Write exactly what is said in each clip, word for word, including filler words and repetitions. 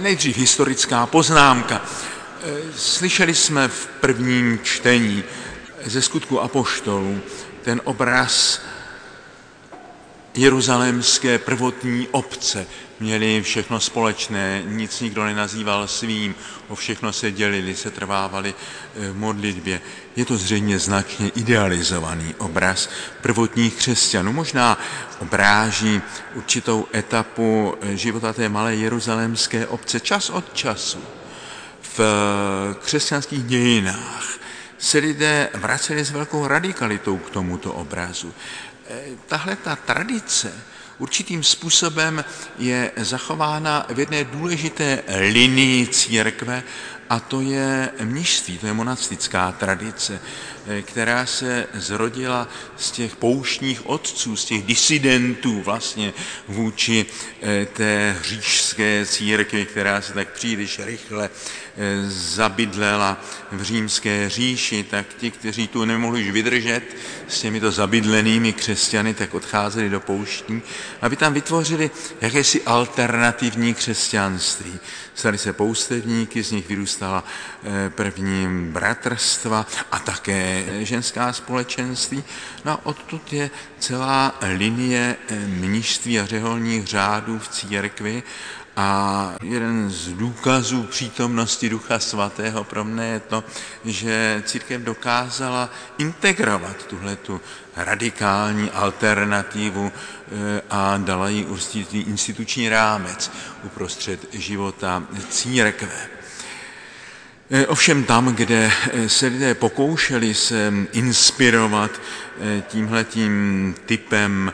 Nejdřív historická poznámka. Slyšeli jsme v prvním čtení ze Skutku apoštolů ten obraz jeruzalémské prvotní obce. Měli všechno společné, nic nikdo nenazýval svým, o všechno se dělili, se trvávali v modlitbě. Je to zřejmě značně idealizovaný obraz prvotních křesťanů. Možná obráží určitou etapu života té malé jeruzalémské obce. Čas od času v křesťanských dějinách se lidé vraceli s velkou radikalitou k tomuto obrazu. Tahle ta tradice určitým způsobem je zachována v jedné důležité linii církve, a to je mnišství, to je monastická tradice, která se zrodila z těch pouštních otců, z těch disidentů vlastně vůči té říšské církvi, která se tak příliš rychle zabydlela v římské říši, tak ti, kteří tu nemohli už vydržet s těmito zabydlenými křesťany, tak odcházeli do pouští, aby tam vytvořili jakési alternativní křesťanství. Stali se poustevníky, z nich vyrůstala první bratrstva a také ženská společenství. No a odtud je celá linie mnišství a řeholních řádů v církvi. A jeden z důkazů přítomnosti Ducha Svatého pro mne je to, že církev dokázala integrovat tuhletu radikální alternativu a dala jí určitý instituční rámec uprostřed života církve. Ovšem tam, kde se lidé pokoušeli se inspirovat tímhletím typem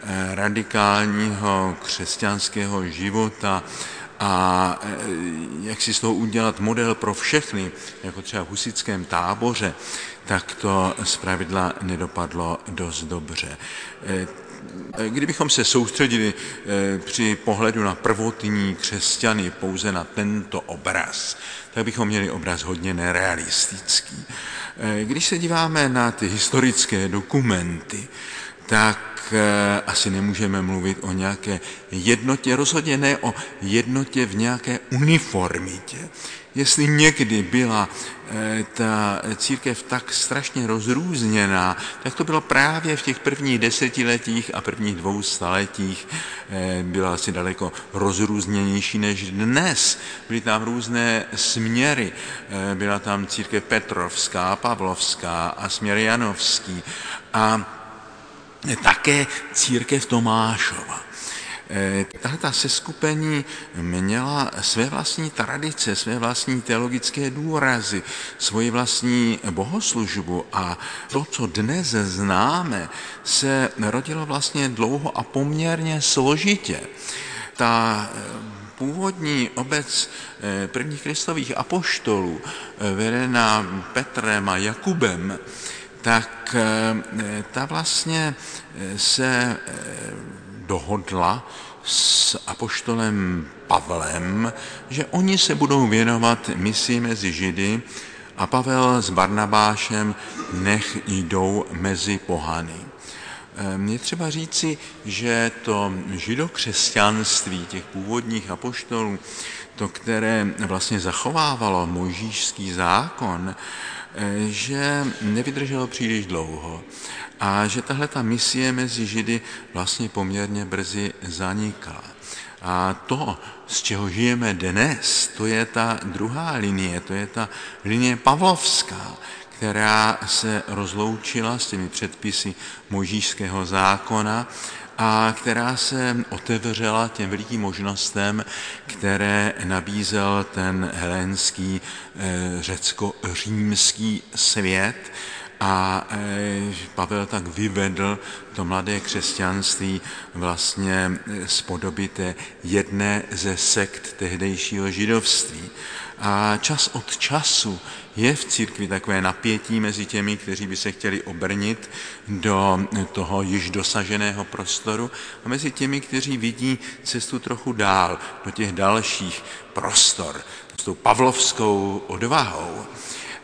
radikálního křesťanského života a jak si z toho udělat model pro všechny, jako třeba v husitském táboře, tak to zpravidla nedopadlo dost dobře. Kdybychom se soustředili při pohledu na prvotní křesťany pouze na tento obraz, tak bychom měli obraz hodně nerealistický. Když se díváme na ty historické dokumenty, tak asi nemůžeme mluvit o nějaké jednotě, rozhodně ne o jednotě v nějaké uniformitě. Jestli někdy byla ta církev tak strašně rozrůzněná, tak to bylo právě v těch prvních desetiletích a prvních dvou staletích. Byla asi daleko rozrůzněnější než dnes. Byly tam různé směry. Byla tam církev Petrovská, Pavlovská a směr Janovský. A také církev Tomášova. Tato seskupení měla své vlastní tradice, své vlastní teologické důrazy, svoji vlastní bohoslužbu a to, co dnes známe, se rodilo vlastně dlouho a poměrně složitě. Ta původní obec prvních kristových apoštolů, vedená Petrem a Jakubem, tak ta vlastně se dohodla s apoštolem Pavlem, že oni se budou věnovat misi mezi Židy a Pavel s Barnabášem nech jdou mezi pohany. Je třeba říci, že to židokřesťanství těch původních apoštolů, to, které vlastně zachovávalo mojžíšský zákon, že nevydrželo příliš dlouho a že tahle ta misie mezi Židy vlastně poměrně brzy zanikla. A to, z čeho žijeme dnes, to je ta druhá linie, to je ta linie pavlovská, která se rozloučila s těmi předpisy mojžíšského zákona a která se otevřela těm velikým možnostem, které nabízel ten helénský řecko-římský svět. A Pavel tak vyvedl to mladé křesťanství vlastně z podoby té jedné ze sekt tehdejšího židovství. A čas od času je v církvi takové napětí mezi těmi, kteří by se chtěli obrnit do toho již dosaženého prostoru a mezi těmi, kteří vidí cestu trochu dál, do těch dalších prostor, s tou pavlovskou odvahou.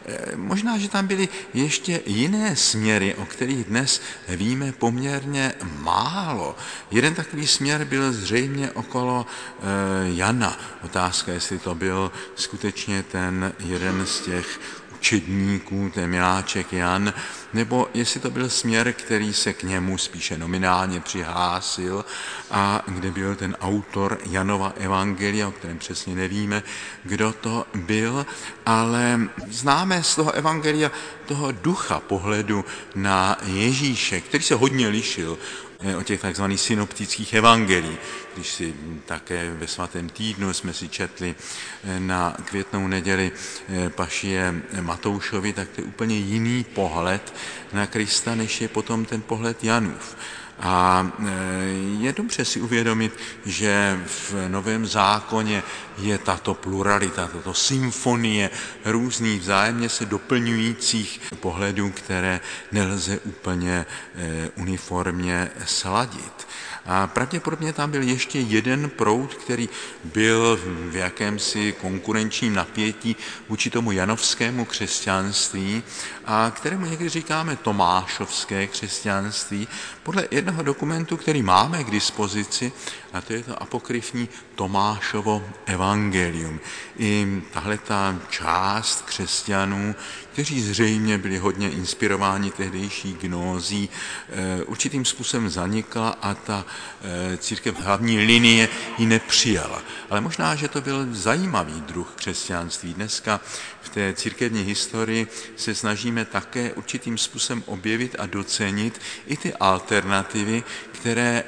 Možná, že tam byly ještě jiné směry, o kterých dnes víme poměrně málo. Jeden takový směr byl zřejmě okolo Jana. Otázka, jestli to byl skutečně ten jeden z těch učedníků, ten miláček Jan, nebo jestli to byl směr, který se k němu spíše nominálně přihlásil a kde byl ten autor Janova evangelia, o kterém přesně nevíme, kdo to byl, ale známe z toho evangelia toho ducha pohledu na Ježíše, který se hodně lišil o těch takzvaných synoptických evangelí. Když si také ve svatém týdnu jsme si četli na květnou neděli pašie Matoušovi, tak to je úplně jiný pohled na Krista, než je potom ten pohled Janův. A je dobře si uvědomit, že v Novém zákoně je tato pluralita, tato symfonie různých vzájemně se doplňujících pohledů, které nelze úplně uniformně sladit. A pravděpodobně tam byl ještě jeden proud, který byl v jakémsi konkurenčním napětí vůči tomu janovskému křesťanství a kterému někdy říkáme tomášovské křesťanství, podle jednoho dokumentu, který máme k dispozici, a to je to apokryfní Tomášovo evangelium. I tahle ta část křesťanů, kteří zřejmě byli hodně inspirováni tehdejší gnózí, určitým způsobem zanikla a ta církev hlavní linie ji nepřijala. Ale možná, že to byl zajímavý druh křesťanství. Dneska v té církevní historii se snažíme také určitým způsobem objevit a docenit i ty alternativy, které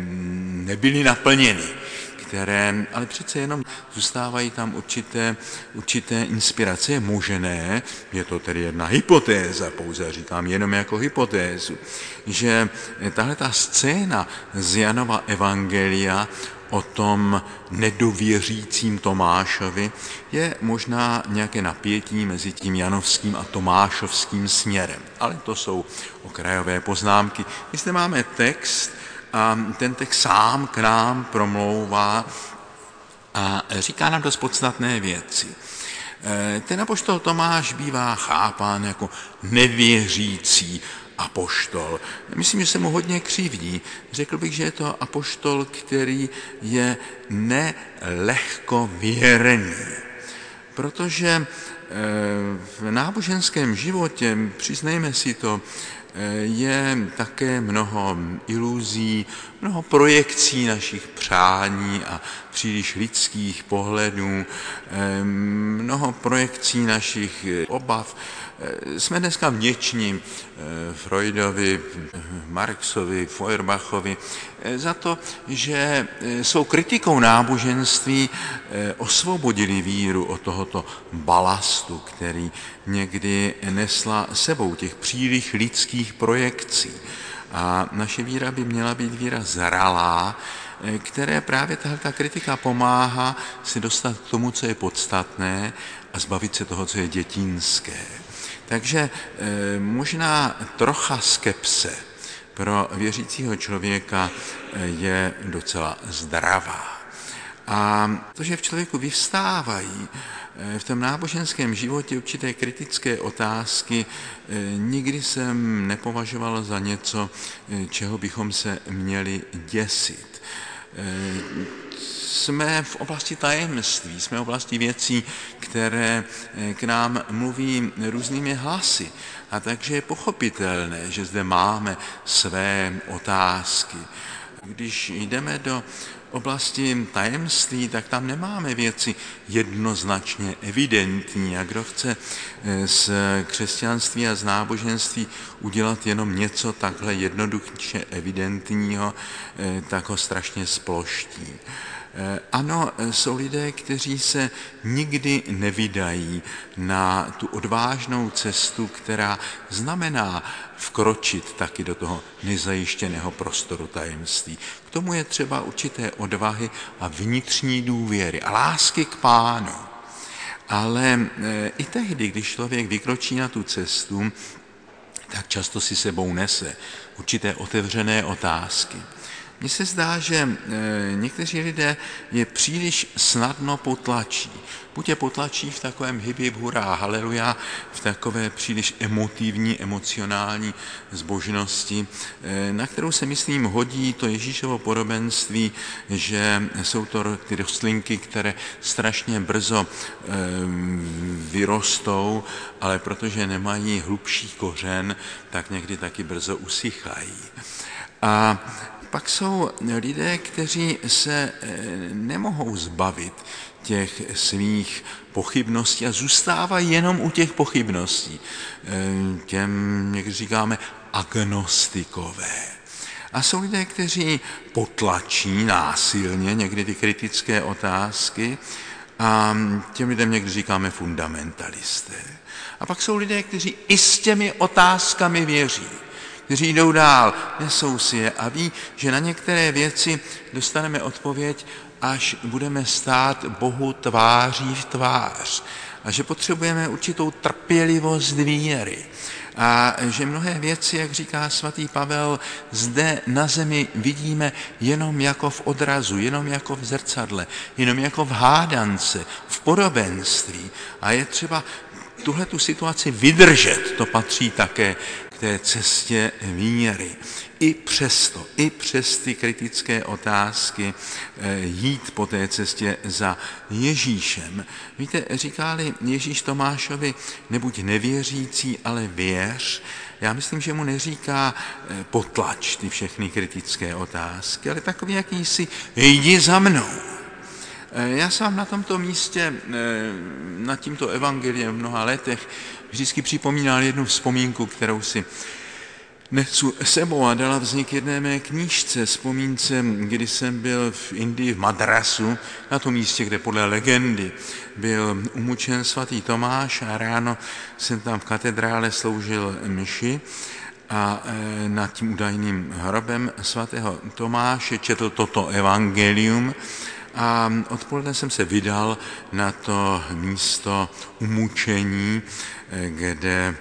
nebyly naplněny, které, ale přece jenom zůstávají tam určité, určité inspirace. Je možné, je to tedy jedna hypotéza, pouze říkám jenom jako hypotézu, že tahle ta scéna z Janova evangelia o tom nedověřícím Tomášovi je možná nějaké napětí mezi tím janovským a tomášovským směrem. Ale to jsou okrajové poznámky. My zde máme text, a ten text sám k nám promlouvá a říká nám dost podstatné věci. Ten apoštol Tomáš bývá chápán jako nevěřící apoštol. Myslím, že se mu hodně křivdí. Řekl bych, že je to apoštol, který je nelehkověrný. Protože v náboženském životě, přiznejme si to, je také mnoho iluzí, mnoho projekcí našich přání a příliš lidských pohledů, mnoho projekcí našich obav. Jsme dneska vděční Freudovi, Marxovi, Feuerbachovi za to, že svou kritikou náboženství osvobodili víru od tohoto balastu, který někdy nesla sebou těch příliš lidských projekcí. A naše víra by měla být víra zralá, které právě tahle kritika pomáhá si dostat k tomu, co je podstatné a zbavit se toho, co je dětinské. Takže e, možná trocha skepse pro věřícího člověka je docela zdravá. A to, že v člověku vyvstávají v tom náboženském životě určité kritické otázky, nikdy jsem nepovažoval za něco, čeho bychom se měli děsit. Jsme v oblasti tajemství, jsme v oblasti věcí, které k nám mluví různými hlasy. A takže je pochopitelné, že zde máme své otázky. Když jdeme do oblasti tajemství, tak tam nemáme věci jednoznačně evidentní. A kdo chce z křesťanství a z náboženství udělat jenom něco takhle jednoduše evidentního, tak ho strašně sploští. Ano, jsou lidé, kteří se nikdy nevydají na tu odvážnou cestu, která znamená vkročit taky do toho nezajištěného prostoru tajemství. K tomu je třeba určité odvahy a vnitřní důvěry a lásky k Pánu. Ale i tehdy, když člověk vykročí na tu cestu, tak často si sebou nese určité otevřené otázky. Mně se zdá, že někteří lidé je příliš snadno potlačí. Buď je potlačí v takovém hip hurá, haleluja, v takové příliš emotivní, emocionální zbožnosti, na kterou se, myslím, hodí to Ježíšovo podobenství, že jsou to ty rostlinky, které strašně brzo vyrostou, ale protože nemají hlubší kořen, tak někdy taky brzo usychají. A pak jsou lidé, kteří se nemohou zbavit těch svých pochybností a zůstávají jenom u těch pochybností. Těm někdy říkáme agnostikové. A jsou lidé, kteří potlačí násilně někdy ty kritické otázky a těm lidem někdy říkáme fundamentalisté. A pak jsou lidé, kteří i s těmi otázkami věří, kteří jdou dál, nesou si je a ví, že na některé věci dostaneme odpověď, až budeme stát Bohu tváří v tvář. A že potřebujeme určitou trpělivost víry. A že mnohé věci, jak říká svatý Pavel, zde na zemi vidíme jenom jako v odrazu, jenom jako v zrcadle, jenom jako v hádance, v podobenství. A je třeba tuhletu situaci vydržet, to patří také k té cestě víry. I přesto, i přes ty kritické otázky jít po té cestě za Ježíšem. Víte, říká-li Ježíš Tomášovi, nebuď nevěřící, ale věř, já myslím, že mu neříká potlač ty všechny kritické otázky, ale takový jakýsi jdi za mnou. Já jsem na tomto místě, nad tímto evangeliem v mnoha letech, vždycky připomínal jednu vzpomínku, kterou si nesu sebou a dala vznik jedné mé knížce, vzpomínce, kdy jsem byl v Indii, v Madrasu, na tom místě, kde podle legendy byl umučen svatý Tomáš a ráno jsem tam v katedrále sloužil mši a nad tím údajným hrobem svatého Tomáše četl toto evangelium a odpoledne jsem se vydal na to místo umučení, kde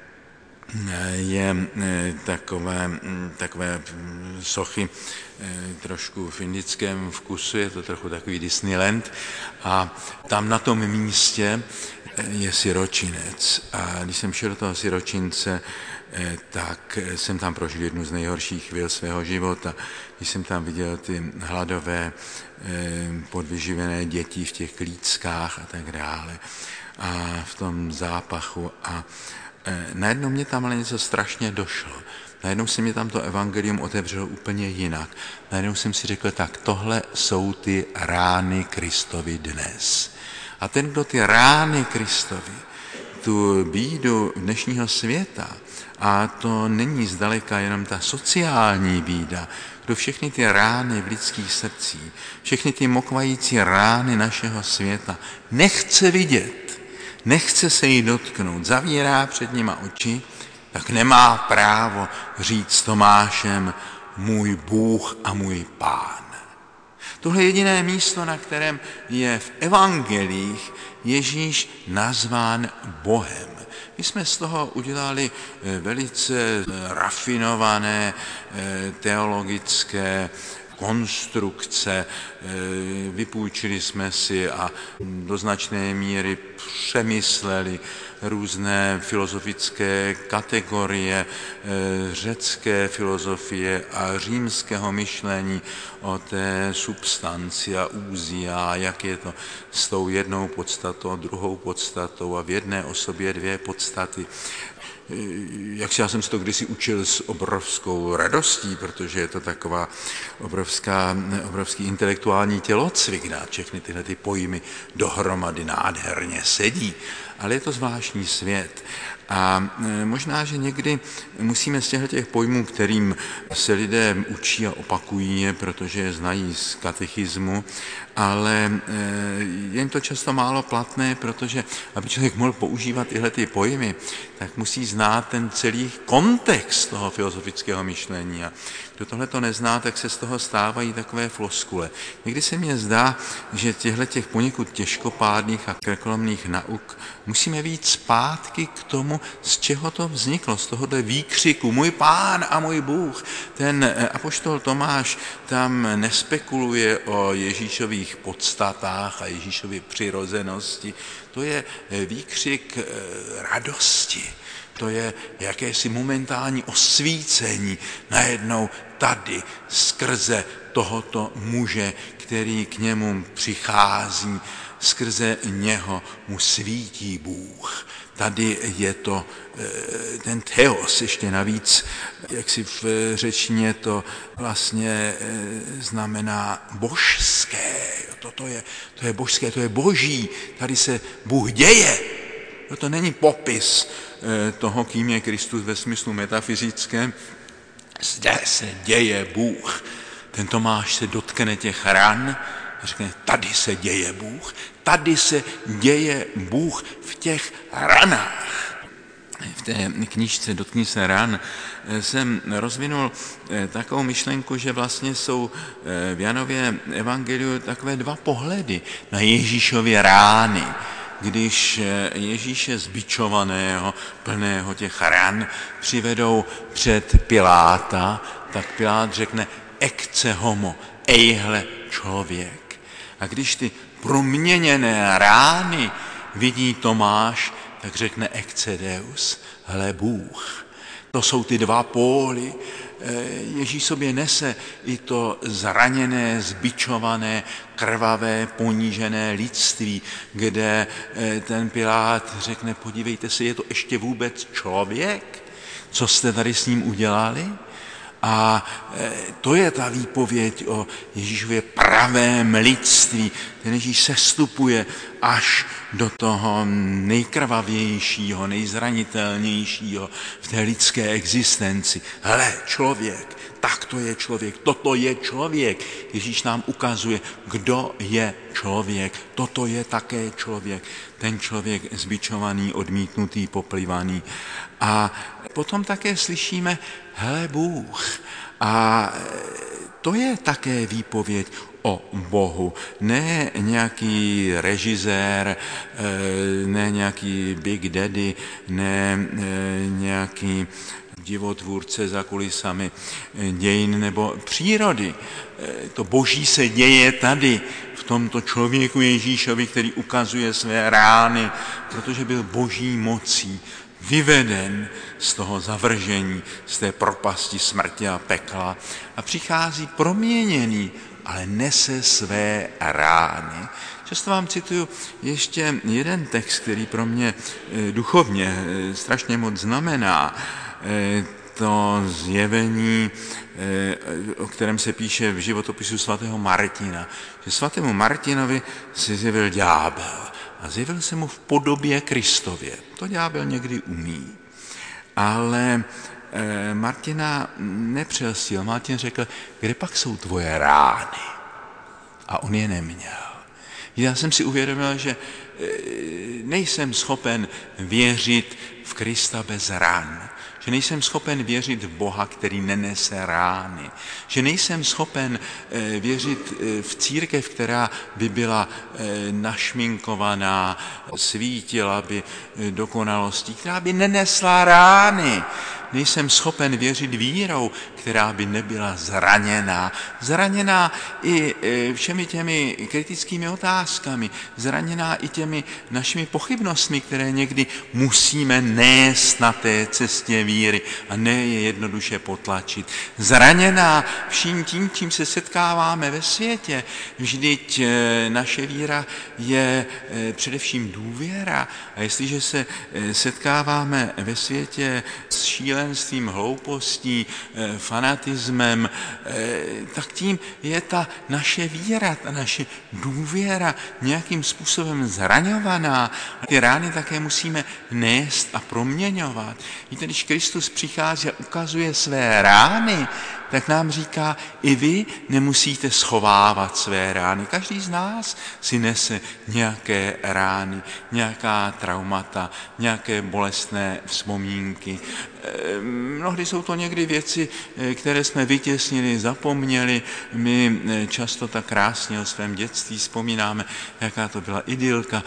je takové, takové sochy trošku v indickém vkusu, je to trochu takový Disneyland a tam na tom místě je siročinec a když jsem šel do toho siročince, tak jsem tam prožil jednu z nejhorších chvil svého života, když jsem tam viděl ty hladové, podvyživené děti v těch klíckách a tak dále a v tom zápachu a najednou mě tam ale něco strašně došlo. Najednou se mi tam to evangelium otevřelo úplně jinak. Najednou jsem si řekl, tak tohle jsou ty rány Kristovi dnes. A ten, kdo ty rány Kristovi, tu bídu dnešního světa, a to není zdaleka jenom ta sociální bída, kdo všechny ty rány v lidských srdcích, všechny ty mokvající rány našeho světa nechce vidět, nechce se jí dotknout, zavírá před nima oči, tak nemá právo říct Tomášem můj Bůh a můj Pán. Tohle je jediné místo, na kterém je v evangelích Ježíš nazván Bohem. My jsme z toho udělali velice rafinované teologické konstrukce, vypůjčili jsme si a do značné míry přemysleli různé filozofické kategorie řecké filozofie a římského myšlení o té substanci a úzia, jak je to s tou jednou podstatou, druhou podstatou a v jedné osobě dvě podstaty. Jak já jsem si to kdysi učil s obrovskou radostí, protože je to taková obrovská, obrovský intelektuální tělocvik, dát všechny tyhle ty pojmy dohromady nádherně sedí, ale je to zvláštní svět. A možná, že někdy musíme z těch pojmů, kterým se lidé učí a opakují je, protože je znají z katechismu, ale je jim to často málo platné, protože aby člověk mohl používat tyhle ty pojmy, tak musí znát ten celý kontext toho filozofického myšlení. A kdo tohle to nezná, tak se z toho stávají takové floskule. Někdy se mně zdá, že těchto těch poněkud těžkopádných a krkolomných nauk musíme víc zpátky k tomu, z čeho to vzniklo, z tohohle výkřiku můj Pán a můj Bůh. Ten apoštol Tomáš tam nespekuluje o Ježíšových podstatách a Ježíšově přirozenosti. To je výkřik radosti. To je jakési momentální osvícení najednou tady skrze tohoto muže, který k němu přichází, skrze něho mu svítí Bůh. Tady je to ten theos, ještě navíc, jak si v řečtině to vlastně znamená božské. Toto je, to je božské, to je boží, tady se Bůh děje. No to není popis toho, kým je Kristus ve smyslu metafyzickém. Zde se děje Bůh. Ten Tomáš se dotkne těch ran a řekne, tady se děje Bůh. Tady se děje Bůh v těch ranách. V té knížce Dotkni se ran jsem rozvinul takovou myšlenku, že vlastně jsou v Janově evangeliu takové dva pohledy na Ježíšově rány. Když Ježíše zbičovaného, plného těch ran, přivedou před Piláta, tak Pilát řekne ecce homo, ejhle člověk. A když ty proměněné rány vidí Tomáš, tak řekne ecce Deus, hle Bůh. To jsou ty dva póly. Ježíš sobě nese i to zraněné, zbičované, krvavé, ponížené lidství, kde ten Pilát řekne, podívejte se, je to ještě vůbec člověk? Co jste tady s ním udělali? A to je ta výpověď o Ježíšově pravém lidství. Ten Ježíš sestupuje až do toho nejkrvavějšího, nejzranitelnějšího v té lidské existenci. Hele, člověk, tak to je člověk, toto je člověk. Ježíš nám ukazuje, kdo je člověk. Toto je také člověk. Ten člověk zbičovaný, odmítnutý, poplivaný. A potom také slyšíme, hele Bůh. A to je také výpověď o Bohu. Ne nějaký režisér, ne nějaký Big Daddy, ne nějaký divotvůrce za kulisami dějin nebo přírody. To boží se děje tady, v tomto člověku Ježíšovi, který ukazuje své rány, protože byl boží mocí vyveden z toho zavržení, z té propasti smrti a pekla a přichází proměněný, ale nese své rány. Často vám cituju ještě jeden text, který pro mě duchovně strašně moc znamená. To zjevení, o kterém se píše v životopisu svatého Martina, že svatému Martinovi se zjevil ďábel a zjevil se mu v podobě Kristově. To ďábel někdy umí. Ale Martina nepřelstil. Martin řekl, kde pak jsou tvoje rány? A on je neměl. Já jsem si uvědomil, že nejsem schopen věřit v Krista bez ran. Že nejsem schopen věřit v Boha, který nenese rány. Že nejsem schopen věřit v církev, která by byla našminkovaná, svítila by dokonalostí, která by nenesla rány. Nejsem schopen věřit vírou, která by nebyla zraněná. Zraněná i všemi těmi kritickými otázkami, zraněná i těmi našimi pochybnostmi, které někdy musíme nést na té cestě víry a ne je jednoduše potlačit. Zraněná vším tím, čím se setkáváme ve světě. Vždyť naše víra je především důvěra a jestliže se setkáváme ve světě s šílenstvím, hloupostí, fanatismem, tak tím je ta naše víra, ta naše důvěra nějakým způsobem zraňovaná. Ty rány také musíme nést a proměňovat. Víte, když Kristus přichází a ukazuje své rány, tak nám říká, i vy nemusíte schovávat své rány. Každý z nás si nese nějaké rány, nějaká traumata, nějaké bolestné vzpomínky. Mnohdy jsou to někdy věci, které jsme vytěsnili, zapomněli. My často tak krásně o svém dětství vzpomínáme, jaká to byla idylka.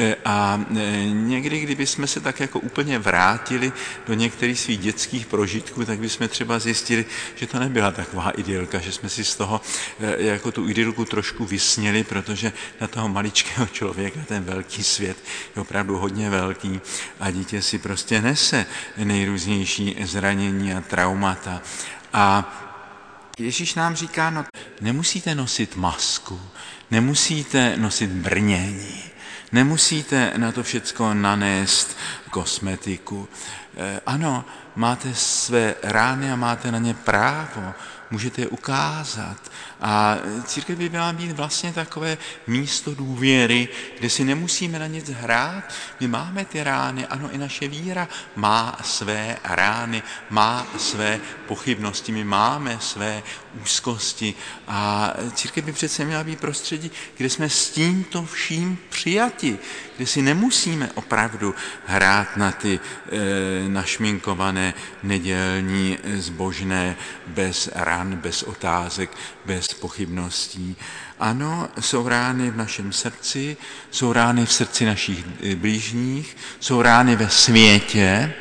A někdy, kdyby jsme se tak jako úplně vrátili do některých svých dětských prožitků, tak bychom třeba zjistili, že to nebyla taková idylka, že jsme si z toho jako tu idylku trošku vysněli, protože na toho maličkého člověka ten velký svět je opravdu hodně velký a dítě si prostě nese nejrůznější zranění a traumata. A Ježíš nám říká, no nemusíte nosit masku, nemusíte nosit brnění, nemusíte na to všecko nanést kosmetiku. Ano, máte své rány a máte na ně právo, můžete je ukázat. A církev by měla být vlastně takové místo důvěry, kde si nemusíme na nic hrát. My máme ty rány, ano, i naše víra má své rány, má své pochybnosti, my máme své úzkosti. A církev by přece měla být prostředí, kde jsme s tímto vším přijati, kde si nemusíme opravdu hrát na ty e, našminkované nedělní zbožné bez ran, bez otázek, bez pochybností. Ano, jsou rány v našem srdci, jsou rány v srdci našich blížních, jsou rány ve světě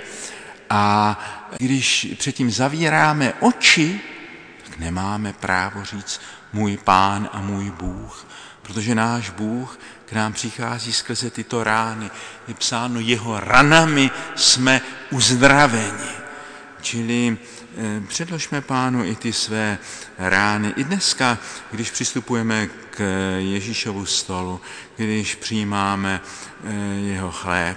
a když předtím zavíráme oči, tak nemáme právo říct můj Pán a můj Bůh, protože náš Bůh k nám přichází skrze tyto rány. Je psáno, jeho ranami jsme uzdraveni. Čili předložme Pánu i ty své rány. I dneska, když přistupujeme k Ježíšovu stolu, když přijímáme jeho chléb,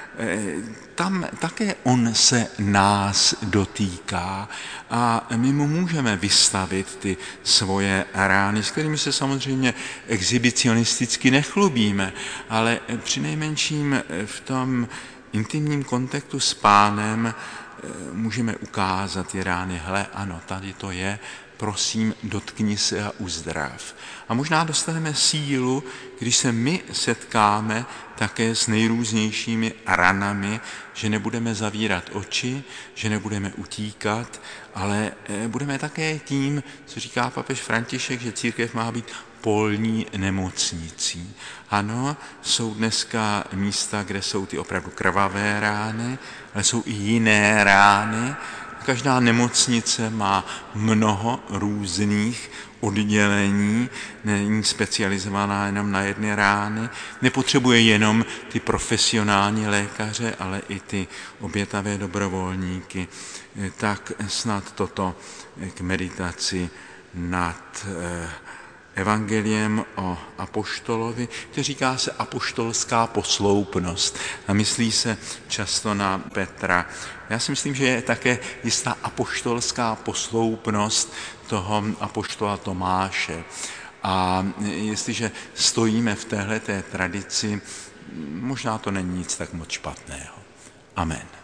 tam také on se nás dotýká a my mu můžeme vystavit ty svoje rány, s kterými se samozřejmě exhibicionisticky nechlubíme, ale přinejmenším v tom intimním kontaktu s Pánem můžeme ukázat ty rány. Hle, ano, tady to je, prosím, dotkni se a uzdrav. A možná dostaneme sílu, když se my setkáme také s nejrůznějšími ranami, že nebudeme zavírat oči, že nebudeme utíkat, ale budeme také tím, co říká papež František, že církev má být polní nemocnicí. Ano, jsou dneska místa, kde jsou ty opravdu krvavé rány, ale jsou i jiné rány. Každá nemocnice má mnoho různých oddělení, není specializovaná jenom na jedny rány, nepotřebuje jenom ty profesionální lékaře, ale i ty obětavé dobrovolníky. Tak snad toto k meditaci nad evangeliem o apoštolovi, který říká se apoštolská posloupnost a myslí se často na Petra. Já si myslím, že je také jistá apoštolská posloupnost toho apoštola Tomáše. A jestliže stojíme v téhleté tradici, možná to není nic tak moc špatného. Amen.